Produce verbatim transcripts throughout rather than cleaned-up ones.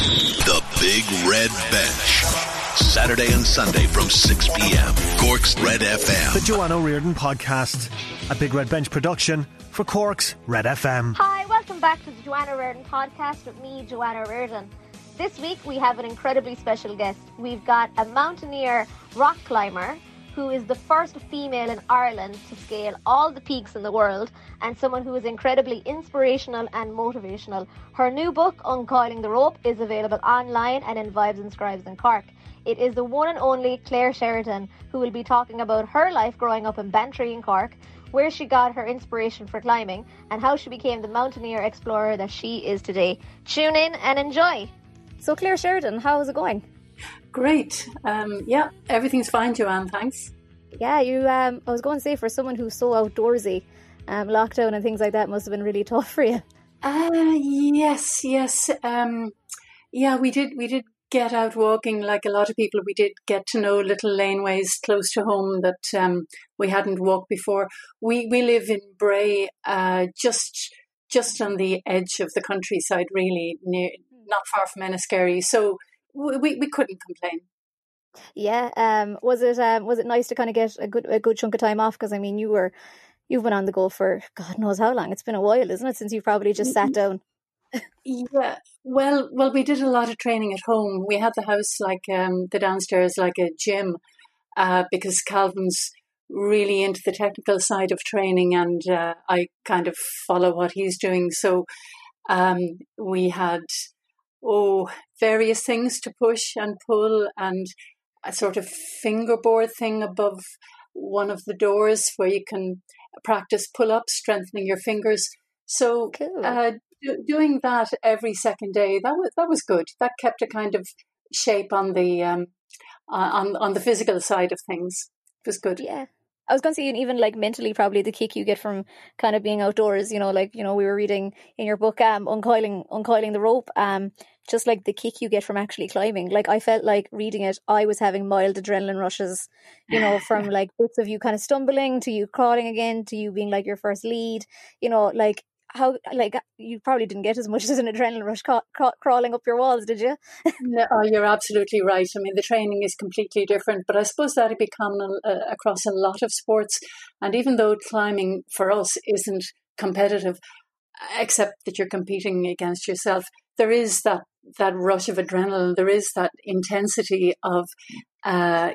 The Big Red Bench. Saturday and Sunday from six p.m. Cork's Red F M. The Joanna Reardon Podcast, a Big Red Bench production for Cork's Red F M. Hi, welcome back to the Joanna Reardon Podcast with me, Joanna Reardon. This week we have an incredibly special guest. We've got a mountaineer rock climber who is the first female in Ireland to scale all the peaks in the world, and someone who is incredibly inspirational and motivational. Her new book, Uncoiling the Rope, is available online and in Vibes and Scribes in Cork. It is the one and only Claire Sheridan, who will be talking about her life growing up in Bantry in Cork, where she got her inspiration for climbing, and how she became the mountaineer explorer that she is today. Tune in and enjoy. So Claire Sheridan, how is it going? Great. Um, yeah, everything's fine, Joanne, thanks. Yeah, you. Um, I was going to say, for someone who's so outdoorsy, um, lockdown and things like that must have been really tough for you. Uh, yes, yes. Um, yeah, we did, we did get out walking like a lot of people. We did get to know little laneways close to home that um, we hadn't walked before. We we live in Bray, uh, just just on the edge of the countryside, really, near, not far from Enniskerry. So we we couldn't complain. Yeah. Um. Was it um. Was it nice to kind of get a good a good chunk of time off? Because I mean, you were you've been on the go for God knows how long. It's been a while, isn't it, since you probably just sat down? Yeah. Well, well, we did a lot of training at home. We had the house like um the downstairs like a gym, uh, because Calvin's really into the technical side of training, and uh, I kind of follow what he's doing. So, um, we had oh various things to push and pull, and a sort of fingerboard thing above one of the doors where you can practice pull-ups, strengthening your fingers. So Cool. uh, do, doing that every second day, that was that was good. That kept a kind of shape on the um, on on the physical side of things. It was good. Yeah. I was going to say, even like mentally, probably the kick you get from kind of being outdoors, you know, like, you know, we were reading in your book, um, Uncoiling, Uncoiling the Rope, um, just like the kick you get from actually climbing. Like, I felt like reading it, I was having mild adrenaline rushes, you know, from like bits of you kind of stumbling to you crawling again to you being like your first lead, you know, like how, like you probably didn't get as much as an adrenaline rush ca- ca- crawling up your walls, did you? No, oh, you're absolutely right. I mean, the training is completely different, but I suppose that it become uh, across a lot of sports. And even though climbing for us isn't competitive, except that you're competing against yourself, there is that, that rush of adrenaline. There is that intensity of uh,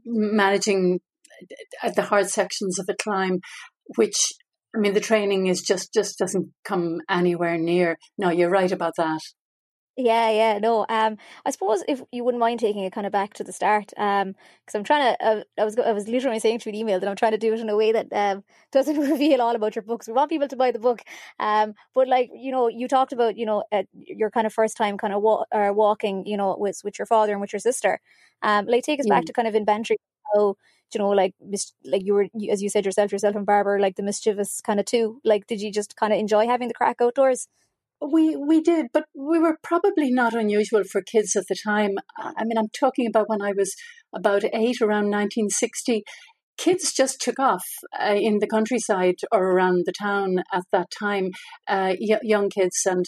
managing the hard sections of a climb, which, I mean, the training is just, just doesn't come anywhere near. No, you're right about that. Yeah, yeah, no. Um, I suppose if you wouldn't mind taking it kind of back to the start, um, because I'm trying to. Uh, I was I was literally saying through the email that I'm trying to do it in a way that um doesn't reveal all about your books. We want people to buy the book, um, but like you know, you talked about you know uh, your kind of first time kind of wa- uh, walking, you know, with with your father and with your sister. Um, like take us back Mm. to kind of in Bantry, how you know, like mis- like you were you, as you said yourself, yourself and Barbara, like the mischievous kind of too. Like, did you just kind of enjoy having the crack outdoors? We we did, but we were probably not unusual for kids at the time. I mean, I'm talking about when I was about eight, around nineteen sixty. Kids just took off uh, in the countryside or around the town at that time, uh, y- young kids, and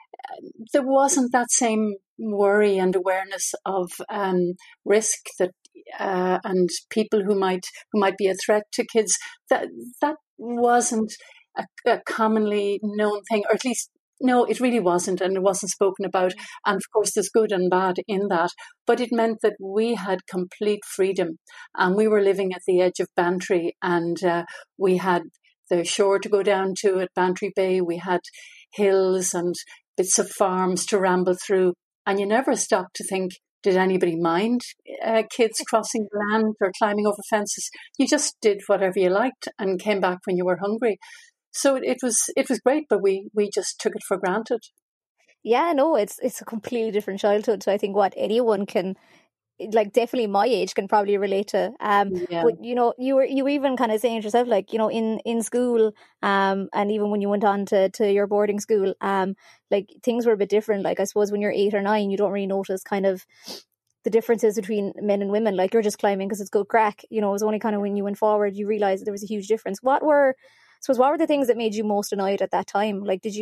there wasn't that same worry and awareness of um, risk that uh, and people who might who might be a threat to kids. That that wasn't a, a commonly known thing, or at least. No, it really wasn't, and it wasn't spoken about. And of course, there's good and bad in that. But it meant that we had complete freedom, and we were living at the edge of Bantry, and uh, we had the shore to go down to at Bantry Bay. We had hills and bits of farms to ramble through, and you never stopped to think, did anybody mind uh, kids crossing the land or climbing over fences? You just did whatever you liked and came back when you were hungry. So it, it was it was great, but we, we just took it for granted. Yeah, no, it's it's a completely different childhood. So I think what anyone can, like definitely my age, can probably relate to. Um, Yeah. but you know, you were you were even kind of saying to yourself, like you know, in in school, um, and even when you went on to to your boarding school, um, like things were a bit different. Like I suppose when you're eight or nine, you don't really notice kind of the differences between men and women. Like you're just climbing because it's good crack. You know, it was only kind of when you went forward you realized there was a huge difference. What were, I suppose, what were the things that made you most annoyed at that time? Like, did you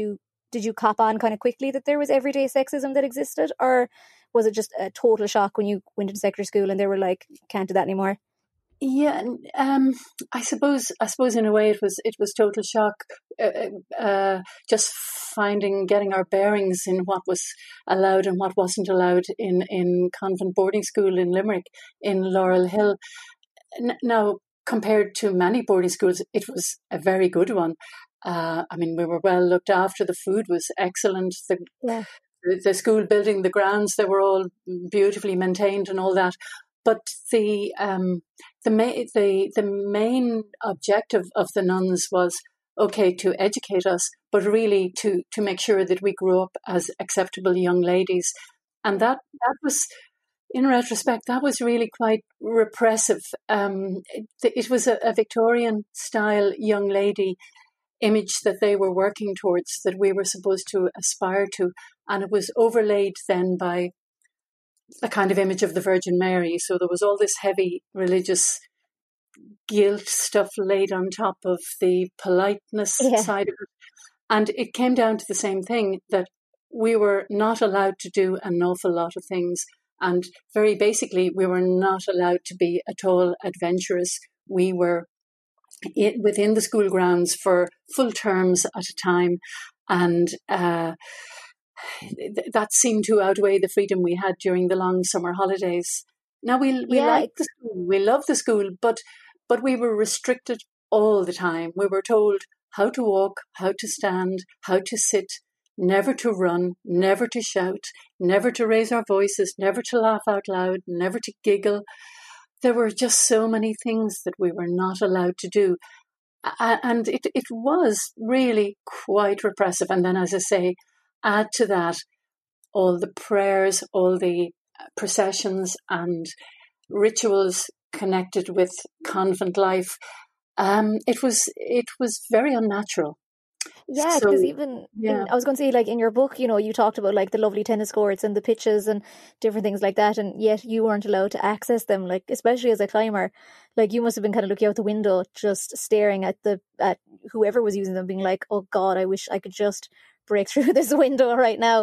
did you cop on kind of quickly that there was everyday sexism that existed, or was it just a total shock when you went into secondary school and they were like, can't do that anymore? Yeah, um, I suppose. I suppose in a way it was it was total shock. Uh, uh, just finding, getting our bearings in what was allowed and what wasn't allowed in in convent boarding school in Limerick, in Laurel Hill. N- now, compared to many boarding schools, it was a very good one. Uh, I mean, we were well looked after. The food was excellent. The Yeah. the, the school building, the grounds, they were all beautifully maintained and all that. But the um, the, ma- the the main objective of the nuns was, okay, to educate us, but really to, to make sure that we grew up as acceptable young ladies. And that, that was, in retrospect, that was really quite repressive. Um, it, it was a, a Victorian-style young lady image that they were working towards, that we were supposed to aspire to. And it was overlaid then by a kind of image of the Virgin Mary. So there was all this heavy religious guilt stuff laid on top of the politeness Yeah. side of it. And it came down to the same thing, that we were not allowed to do an awful lot of things. And very basically, we were not allowed to be at all adventurous. We were it, within the school grounds for full terms at a time. And uh, that seemed to outweigh the freedom we had during the long summer holidays. Now, we we Yeah. liked the school, we loved the school, but but we were restricted all the time. We were told how to walk, how to stand, how to sit, never to run, never to shout, never to raise our voices, never to laugh out loud, never to giggle. There were just so many things that we were not allowed to do. A- And it, it was really quite repressive. And then, as I say, add to that all the prayers, all the processions and rituals connected with convent life. Um, it was it was very unnatural. Yeah, So because even yeah, in, I was going to say, like in your book, you know, you talked about like the lovely tennis courts and the pitches and different things like that, and yet you weren't allowed to access them. Like, especially as a climber, like you must have been kind of looking out the window, just staring at the at whoever was using them, being like, "Oh God, I wish I could just break through this window right now."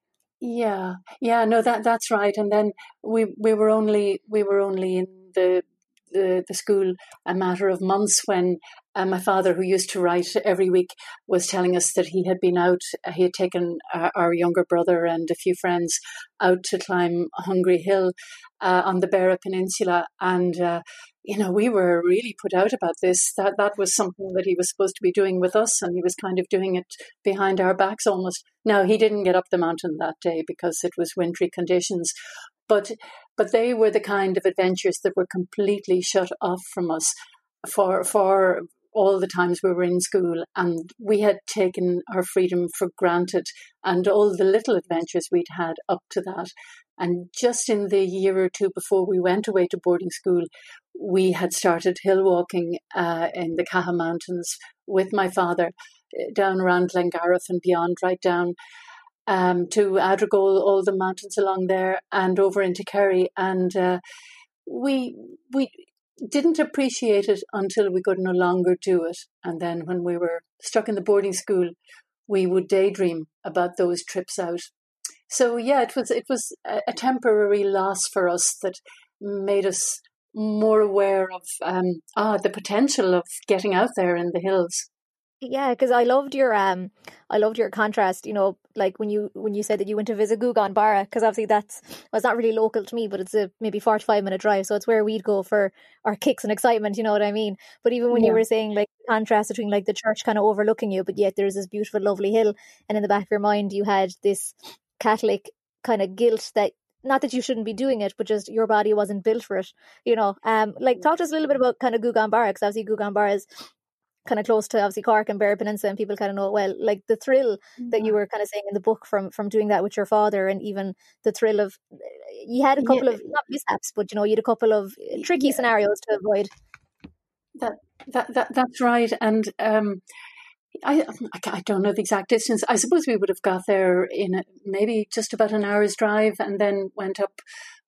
yeah, yeah. No, that that's right. And then we we were only we were only in the the, the school a matter of months when uh, my father, who used to write every week, was telling us that he had been out. Uh, he had taken uh, our younger brother and a few friends out to climb Hungry Hill uh, on the Beara Peninsula, and uh, you know, we were really put out about this. That that was something that he was supposed to be doing with us, and he was kind of doing it behind our backs almost. Now, he didn't get up the mountain that day because it was wintry conditions, but but they were the kind of adventures that were completely shut off from us for for all the times we were in school, and we had taken our freedom for granted, and all the little adventures we'd had up to that. And just in the year or two before we went away to boarding school, we had started hill walking uh, in the Caha Mountains with my father, uh, down around Glengareth and beyond, right down um, to Adrigole, all the mountains along there, and over into Kerry. And uh, we we didn't appreciate it until we could no longer do it. And then when we were stuck in the boarding school, we would daydream about those trips out. So yeah, it was it was a, a temporary loss for us that made us more aware of um, ah the potential of getting out there in the hills. Yeah, because I loved your um, I loved your contrast. You know, like when you when you said that you went to visit Gugan Barra, because obviously that's well, it's not really local to me, but it's a maybe forty-five minute drive, so it's where we'd go for our kicks and excitement. You know what I mean? But even when Yeah. you were saying like the contrast between like the church kind of overlooking you, but yet there's this beautiful, lovely hill, and in the back of your mind you had this Catholic kind of guilt that. Not that you shouldn't be doing it, but just your body wasn't built for it, you know. Um, like talk to us a little bit about kind of Gugan Barra, because obviously Gugan Barra is kind of close to obviously Cork and Beara Peninsula, and people kind of know it well. Like the thrill that you were kind of saying in the book from from doing that with your father, and even the thrill of you had a couple Yeah. of not mishaps, but you know you had a couple of tricky scenarios to avoid. That that that that's right. And um, I I don't know the exact distance. I suppose we would have got there in a, maybe just about an hour's drive, and then went up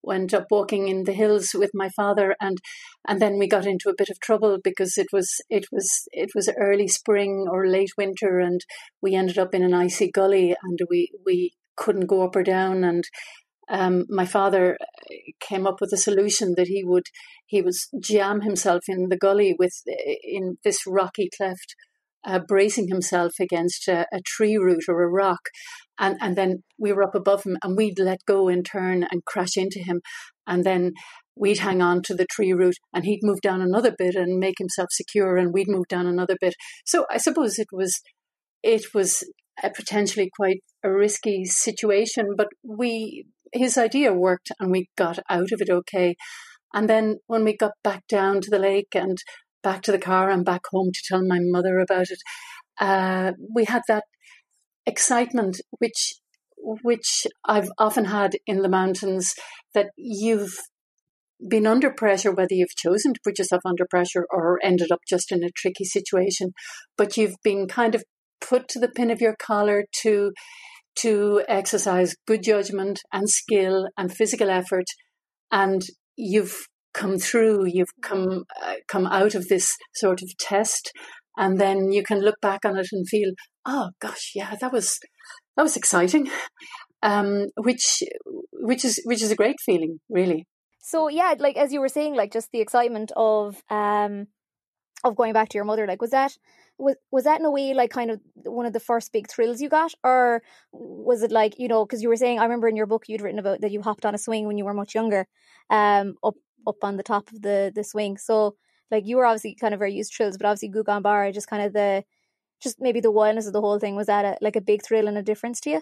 went up walking in the hills with my father, and and then we got into a bit of trouble because it was it was it was early spring or late winter, and we ended up in an icy gully, and we we couldn't go up or down, and um, my father came up with a solution that he would he would jam himself in the gully with in this rocky cleft, uh, bracing himself against a, a tree root or a rock. And and then we were up above him, and we'd let go in turn and crash into him. And then we'd hang on to the tree root, and he'd move down another bit and make himself secure, and we'd move down another bit. So I suppose it was it was a potentially quite a risky situation, but we his idea worked, and we got out of it okay. And then when we got back down to the lake and back to the car and back home to tell my mother about it, uh, we had that excitement which which I've often had in the mountains, that you've been under pressure, whether you've chosen to put yourself under pressure or ended up just in a tricky situation, but you've been kind of put to the pin of your collar to to exercise good judgment and skill and physical effort, and you've come through, you've come uh, come out of this sort of test. And then you can look back on it and feel, oh gosh, yeah, that was that was exciting, um, which which is which is a great feeling, really. So yeah, like as you were saying, like just the excitement of um of going back to your mother, like was that was was that in a way like kind of one of the first big thrills you got, or was it like, you know, because you were saying, I remember in your book you'd written about that you hopped on a swing when you were much younger, um, up up on the top of the the swing, so. Like you were obviously kind of very used to thrills, but obviously Guggen Barra, just kind of the, just maybe the wildness of the whole thing, was that a, like a big thrill and a difference to you?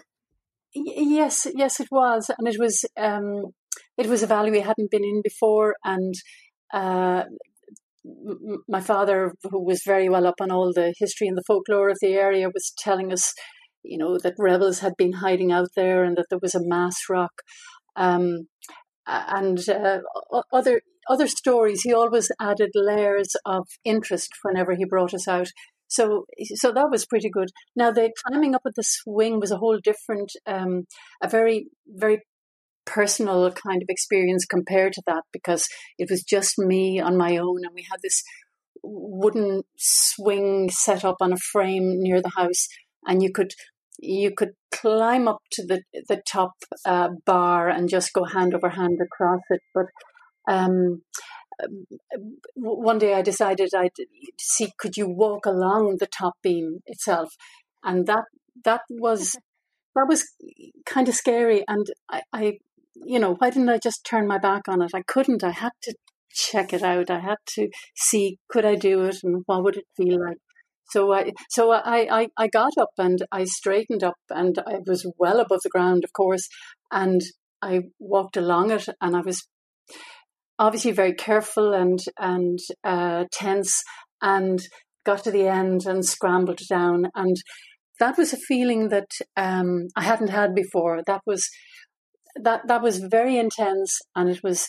Yes, yes, it was, and it was um, it was a valley we hadn't been in before, and uh, m- my father, who was very well up on all the history and the folklore of the area, was telling us, you know, that rebels had been hiding out there and that there was a mass rock, um, and uh, other. Other stories. He always added layers of interest whenever he brought us out. So, so that was pretty good. Now, the climbing up at the swing was a whole different, um, a very, very personal kind of experience compared to that, because it was just me on my own, and we had this wooden swing set up on a frame near the house, and you could you could climb up to the the top uh, bar and just go hand over hand across it, but. Um, one day I decided I'd see, could you walk along the top beam itself? And that, that was, that was kind of scary. And I, I, you know, why didn't I just turn my back on it? I couldn't, I had to check it out. I had to see, could I do it? And what would it feel like? So I, so I, I, I got up and I straightened up, and I was well above the ground, of course. And I walked along it, and I was obviously very careful and and uh, tense, and got to the end and scrambled down. And that was a feeling that um, I hadn't had before. That was that that was very intense, and it was,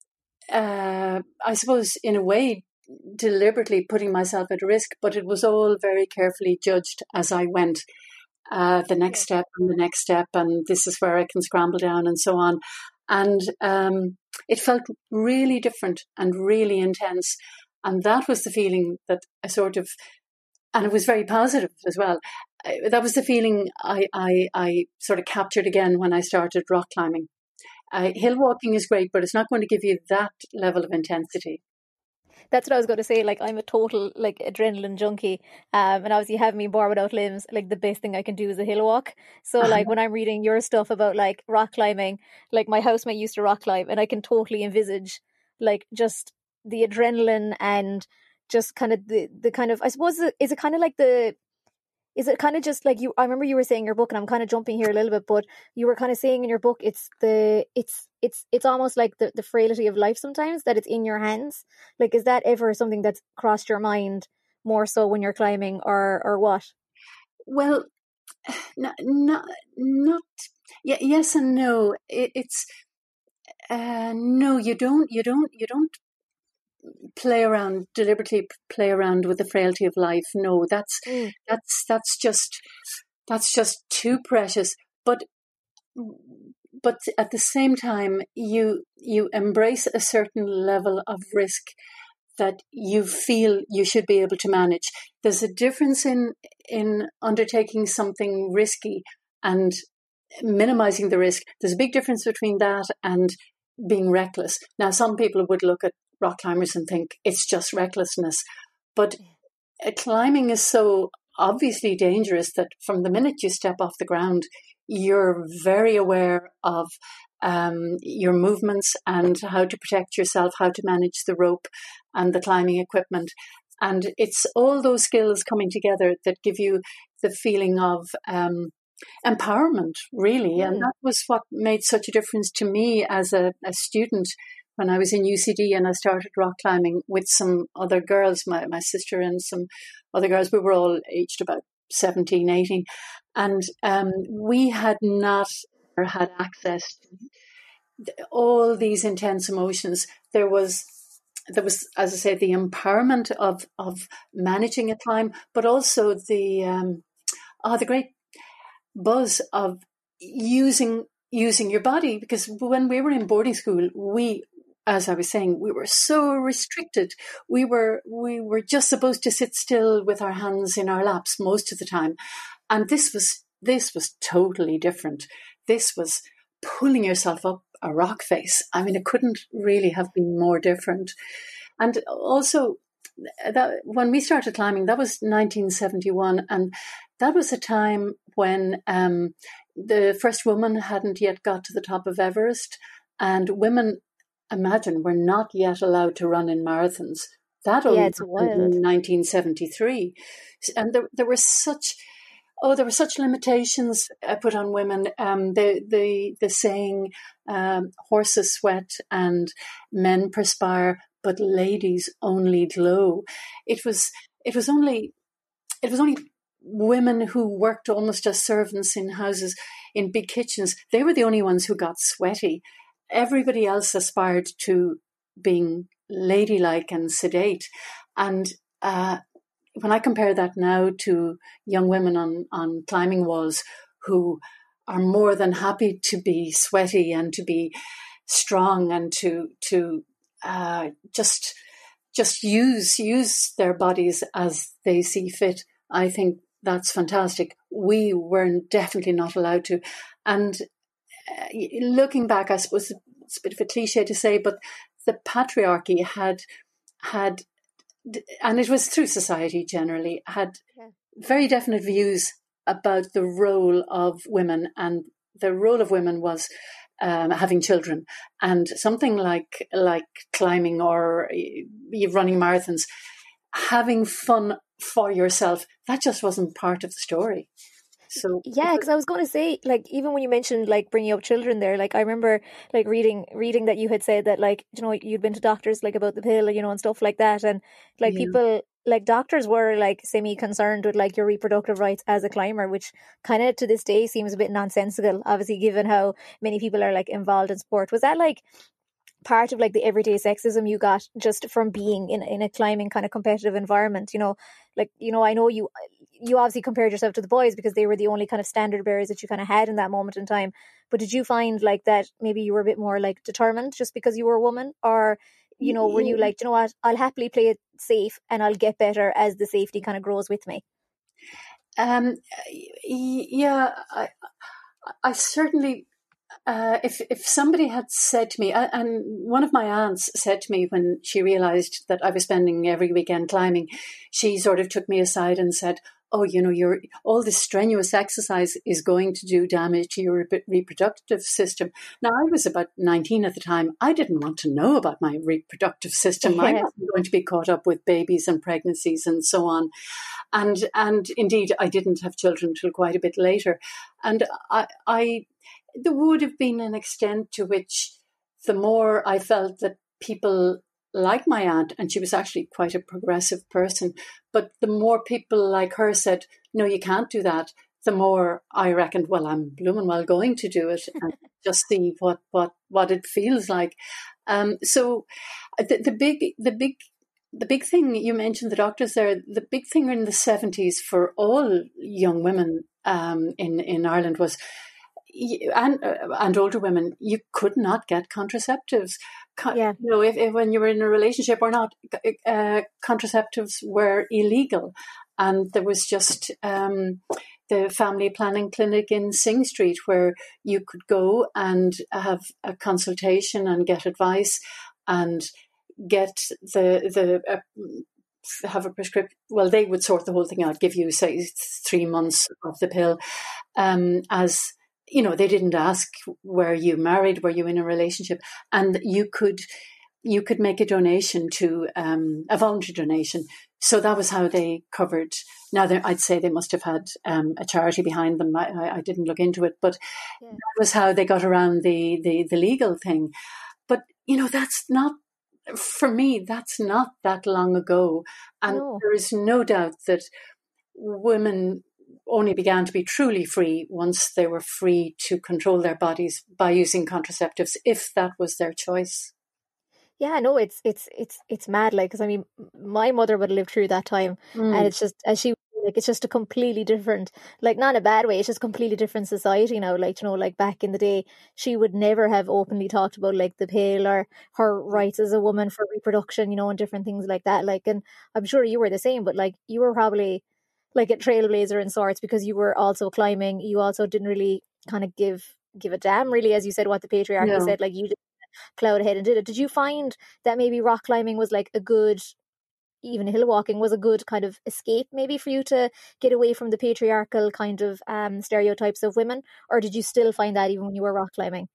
uh, I suppose, in a way, deliberately putting myself at risk. But it was all very carefully judged as I went. Uh, the next step and the next step, and this is where I can scramble down, and so on. And um, it felt really different and really intense. And that was the feeling that I sort of, and it was very positive as well. That was the feeling I, I, I sort of captured again when I started rock climbing. Uh, hill walking is great, but it's not going to give you that level of intensity. That's what I was going to say. Like, I'm a total like adrenaline junkie, um, and obviously having me born without limbs, like the best thing I can do is a hill walk. So like when I'm reading your stuff about like rock climbing, like my housemate used to rock climb, and I can totally envisage like just the adrenaline and just kind of the the kind of, I suppose, is it kind of like the Is it kind of just like you, I remember you were saying in your book, and I'm kind of jumping here a little bit, but you were kind of saying in your book, it's the, it's, it's, it's almost like the, the frailty of life sometimes, that it's in your hands. Like, is that ever something that's crossed your mind more so when you're climbing, or, or what? Well, not, not, not yeah, yes and no. It, it's, uh, no, you don't, you don't, you don't play around, deliberately play around with the frailty of life. No, that's mm. that's that's just that's just too precious. But but at the same time, you you embrace a certain level of risk that you feel you should be able to manage. There's a difference in in undertaking something risky and minimizing the risk. There's a big difference between that and being reckless. Now, some people would look at rock climbers and think it's just recklessness, but climbing is so obviously dangerous that from the minute you step off the ground, you're very aware of um, your movements and how to protect yourself, how to manage the rope and the climbing equipment. And it's all those skills coming together that give you the feeling of um, empowerment, really. Mm. And that was what made such a difference to me as a, a student when I was in U C D and I started rock climbing with some other girls, my, my sister and some other girls. We were all aged about seventeen, eighteen. And um, we had not had access to all these intense emotions. There was, there was, as I say, the empowerment of, of managing a climb, but also the, um, oh, the great buzz of using using your body. Because when we were in boarding school, we, as I was saying, we were so restricted. We were we were just supposed to sit still with our hands in our laps most of the time. And this was this was totally different. This was pulling yourself up a rock face. I mean, it couldn't really have been more different. And also, that when we started climbing, that was nineteen seventy-one, and that was a time when um, the first woman hadn't yet got to the top of Everest, and women, imagine, were not yet allowed to run in marathons. That only yeah, it's wild. In nineteen seventy-three, and there there were such oh there were such limitations put on women. Um, the the the saying, um, "Horses sweat and men perspire, but ladies only glow." It was it was only it was only women who worked almost as servants in houses, in big kitchens. They were the only ones who got sweaty. Everybody else aspired to being ladylike and sedate. And uh, when I compare that now to young women on, on climbing walls who are more than happy to be sweaty and to be strong and to to uh, just just use use their bodies as they see fit, I think that's fantastic. We were definitely not allowed to. And uh, looking back, I suppose it's a bit of a cliche to say, but the patriarchy had, had, and it was through society generally, had yeah. very definite views about the role of women. And the role of women was um, having children. And something like like climbing or running marathons, having fun for yourself, that just wasn't part of the story. So yeah, because I was going to say, like, even when you mentioned like bringing up children there, like I remember like reading reading that you had said that, like, you know, you'd been to doctors like about the pill, you know, and stuff like that, and like yeah. people like doctors were like semi concerned with like your reproductive rights as a climber, which kind of to this day seems a bit nonsensical, obviously, given how many people are like involved in sport. Was that like part of like the everyday sexism you got just from being in in a climbing kind of competitive environment? You know, like, you know, I know you you obviously compared yourself to the boys because they were the only kind of standard bearers that you kind of had in that moment in time. But did you find like that maybe you were a bit more like determined just because you were a woman? Or, you know, were you like, you know what, I'll happily play it safe and I'll get better as the safety kind of grows with me? Um, yeah, I, I certainly, uh, if if somebody had said to me, and one of my aunts said to me when she realised that I was spending every weekend climbing, she sort of took me aside and said, oh, you know, your all this strenuous exercise is going to do damage to your re- reproductive system. Now, I was about nineteen at the time. I didn't want to know about my reproductive system. Yeah. I wasn't going to be caught up with babies and pregnancies and so on. And and indeed, I didn't have children until quite a bit later. And I, I there would have been an extent to which the more I felt that people like my aunt, and she was actually quite a progressive person, but the more people like her said, no, you can't do that, the more I reckoned, well, I'm blooming well going to do it and just see what, what, what it feels like. Um, so the, the big, the big, the big thing, you mentioned the doctors there, the big thing in the seventies for all young women um, in, in Ireland was and uh, and older women, you could not get contraceptives. Yeah. You know, if, if when you were in a relationship or not, uh, contraceptives were illegal, and there was just um, the family planning clinic in Sing Street where you could go and have a consultation and get advice and get the the. Uh, have a prescription. Well, they would sort the whole thing out, give you, say, three months of the pill. Um, as, you know, they didn't ask, were you married? Were you in a relationship? And you could, you could make a donation to, um, a voluntary donation. So that was how they covered. Now, I'd say they must have had um, a charity behind them. I, I didn't look into it, but yeah. That was how they got around the, the, the legal thing. But, you know, that's not, for me, that's not that long ago. And no. There is no doubt that women only began to be truly free once they were free to control their bodies by using contraceptives, if that was their choice. Yeah, no, it's it's it's it's mad. Like, because I mean, my mother would have lived through that time, mm. and it's just as she like, it's just a completely different, like, not in a bad way. It's just completely different society now. Like, you know, like back in the day, she would never have openly talked about like the pill or her rights as a woman for reproduction, you know, and different things like that. Like, and I'm sure you were the same, but like you were probably like a trailblazer in sorts because you were also climbing. You also didn't really kind of give give a damn, really, as you said, what the patriarchy no. said. Like, you just plowed ahead and did it. Did you find that maybe rock climbing was like a good, even hill walking was a good kind of escape maybe for you to get away from the patriarchal kind of um, stereotypes of women? Or did you still find that even when you were rock climbing?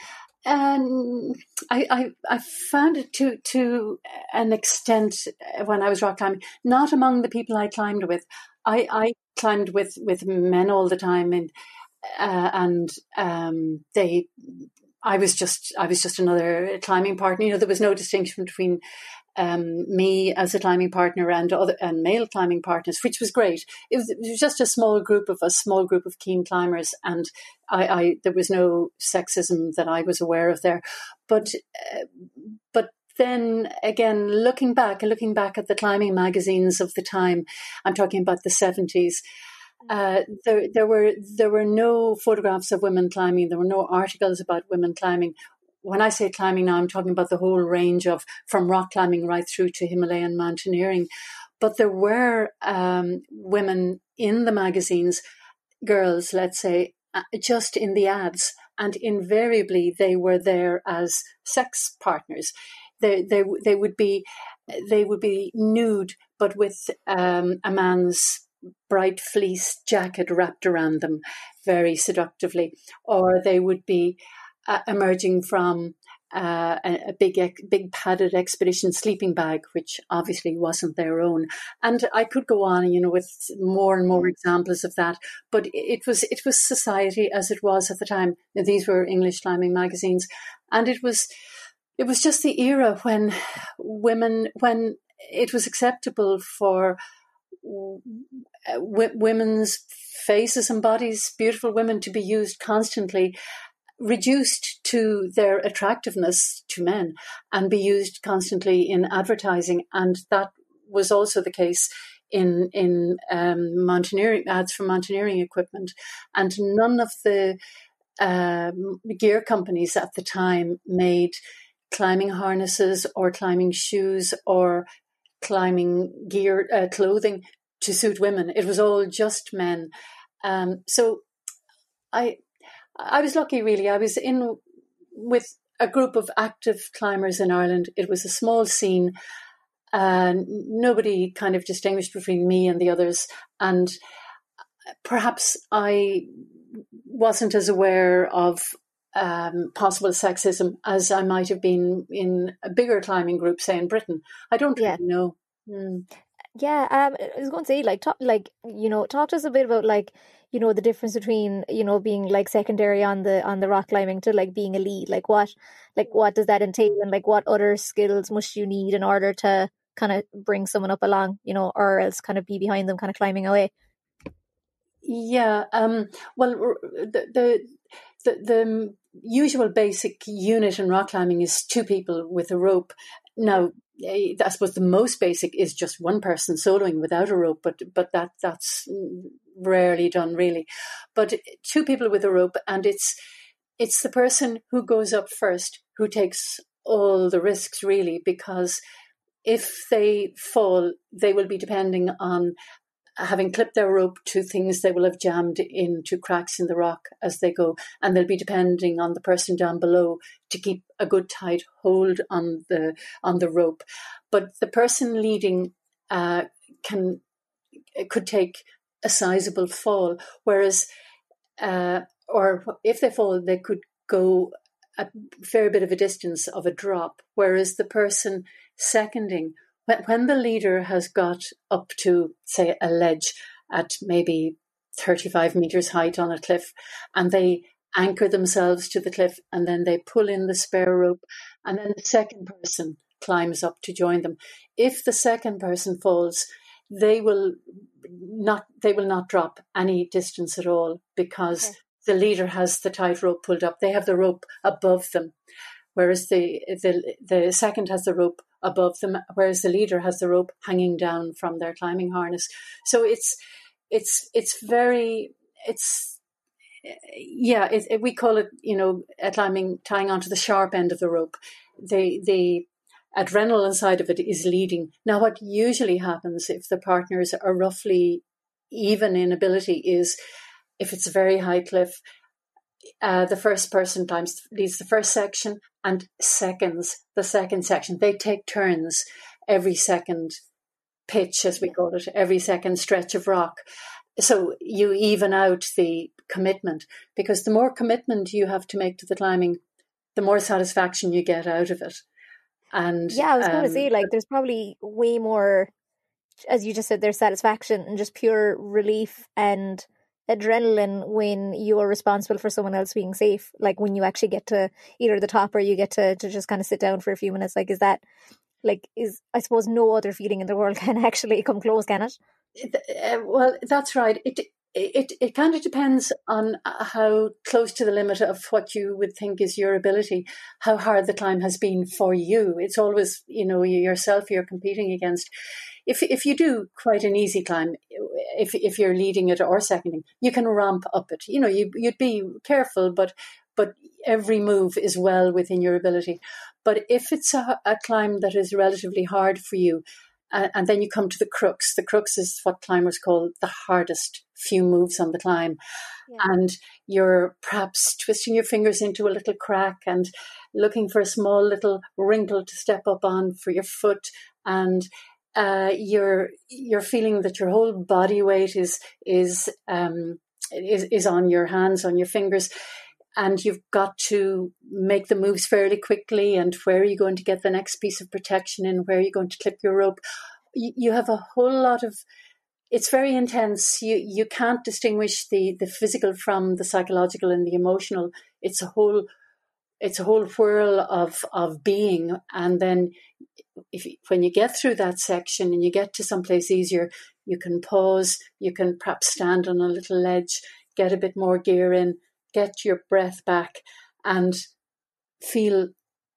Um, I, I I found it to to an extent when I was rock climbing, not among the people I climbed with. I, I climbed with, with men all the time, and uh, and um, they. I was just I was just another climbing partner. You know, there was no distinction between um, me as a climbing partner and other and male climbing partners, which was great. It was, it was just a small group of us, small group of keen climbers, and I, I there was no sexism that I was aware of there. But uh, but then again, looking back and looking back at the climbing magazines of the time, I'm talking about the seventies. Uh, there, there were there were no photographs of women climbing. There were no articles about women climbing. When I say climbing now, I'm talking about the whole range of from rock climbing right through to Himalayan mountaineering. But there were um, women in the magazines, girls, let's say, just in the ads, and invariably they were there as sex partners. They they they would be they would be nude, but with um, a man's bright fleece jacket wrapped around them very seductively, or they would be uh, emerging from uh, a, a big big padded expedition sleeping bag, which obviously wasn't their own. And I could go on, you know, with more and more examples of that, but it was it was society as it was at the time. These were English climbing magazines, and it was it was just the era when women when it was acceptable for w- women's faces and bodies, beautiful women, to be used constantly, reduced to their attractiveness to men, and be used constantly in advertising. And that was also the case in in um, mountaineering ads for mountaineering equipment. And none of the um, gear companies at the time made climbing harnesses or climbing shoes or climbing gear, uh, clothing to suit women. It was all just men. Um, so I, I was lucky, really. I was in with a group of active climbers in Ireland. It was a small scene, and nobody kind of distinguished between me and the others. And perhaps I wasn't as aware of Um, possible sexism as I might have been in a bigger climbing group, say in Britain. I don't yeah. really know. Mm. Yeah, um, I was going to say, like, talk, like, you know, talk to us a bit about, like, you know, the difference between, you know, being like secondary on the on the rock climbing to like being a lead. Like, what, like, what does that entail, and like, what other skills must you need in order to kind of bring someone up along, you know, or else kind of be behind them, kind of climbing away? Yeah. Um. Well, the the the, the usual basic unit in rock climbing is two people with a rope. Now, I suppose the most basic is just one person soloing without a rope, but but that that's rarely done really. But two people with a rope, and it's it's the person who goes up first who takes all the risks really, because if they fall, they will be depending on having clipped their rope to things they will have jammed into cracks in the rock as they go, and they'll be depending on the person down below to keep a good tight hold on the on the rope. But the person leading uh, can could take a sizable fall, whereas uh, or if they fall, they could go a fair bit of a distance of a drop, whereas the person seconding, when the leader has got up to, say, a ledge at maybe thirty-five meters height on a cliff, and they anchor themselves to the cliff, and then they pull in the spare rope, and then the second person climbs up to join them. If the second person falls, they will not they will not drop any distance at all, because okay. the leader has the tight rope pulled up. They have the rope above them, whereas the the the second has the rope above them, whereas the leader has the rope hanging down from their climbing harness. So it's it's it's very it's yeah it, it, we call it, you know, at climbing, tying onto the sharp end of the rope. The the adrenaline side of it is leading. Now, what usually happens if the partners are roughly even in ability is, if it's a very high cliff, uh, the first person climbs leads the first section and seconds the second section. They take turns every second pitch, as we call it, every second stretch of rock. So you even out the commitment, because the more commitment you have to make to the climbing, the more satisfaction you get out of it. And yeah, I was um, going to say, like, there's probably way more, as you just said, there's satisfaction and just pure relief and adrenaline when you are responsible for someone else being safe. Like when you actually get to either the top or you get to, to just kind of sit down for a few minutes. Like, is that, like, is, I suppose no other feeling in the world can actually come close, can it? Uh, well, that's right. It It it kind of depends on how close to the limit of what you would think is your ability, how hard the climb has been for you. It's always, you know, yourself you're competing against. If if you do quite an easy climb, if if you're leading it or seconding, you can ramp up it. You know, you you'd be careful, but but every move is well within your ability. But if it's a, a climb that is relatively hard for you, uh, and then you come to the crux, the crux is what climbers call the hardest few moves on the climb, yeah. and you're perhaps twisting your fingers into a little crack and looking for a small little wrinkle to step up on for your foot, and uh, you're you're feeling that your whole body weight is is um is is on your hands, on your fingers, and you've got to make the moves fairly quickly. And where are you going to get the next piece of protection in? Where are you going to clip your rope? You, you have a whole lot of. It's very intense. You you can't distinguish the, the physical from the psychological and the emotional. It's a whole it's a whole whirl of of being. And then if when you get through that section and you get to someplace easier, you can pause. You can perhaps stand on a little ledge, get a bit more gear in, get your breath back, and feel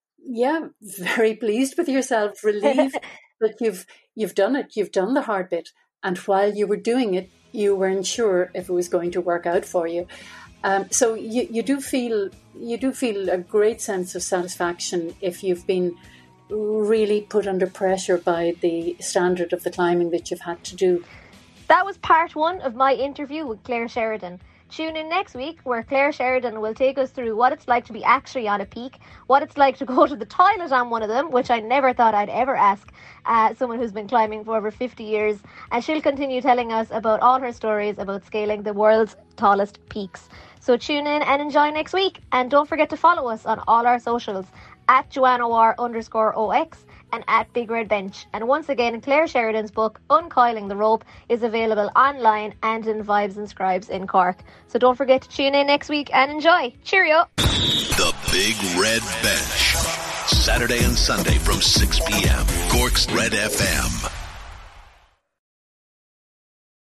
yeah very pleased with yourself, relieved that you've you've done it. You've done the hard bit. And while you were doing it, you weren't sure if it was going to work out for you. Um, so you, you do feel you do feel a great sense of satisfaction if you've been really put under pressure by the standard of the climbing that you've had to do. That was part one of my interview with Claire Sheridan. Tune in next week where Claire Sheridan will take us through what it's like to be actually on a peak, what it's like to go to the toilet on one of them, which I never thought I'd ever ask uh, someone who's been climbing for over fifty years. And she'll continue telling us about all her stories about scaling the world's tallest peaks. So tune in and enjoy next week. And don't forget to follow us on all our socials at JoannaWar underscore OX and at Big Red Bench. And once again, Claire Sheridan's book, Uncoiling the Rope, is available online and in Vibes and Scribes in Cork. So don't forget to tune in next week and enjoy. Cheerio. The Big Red Bench. Saturday and Sunday from six p.m. Cork's Red F M.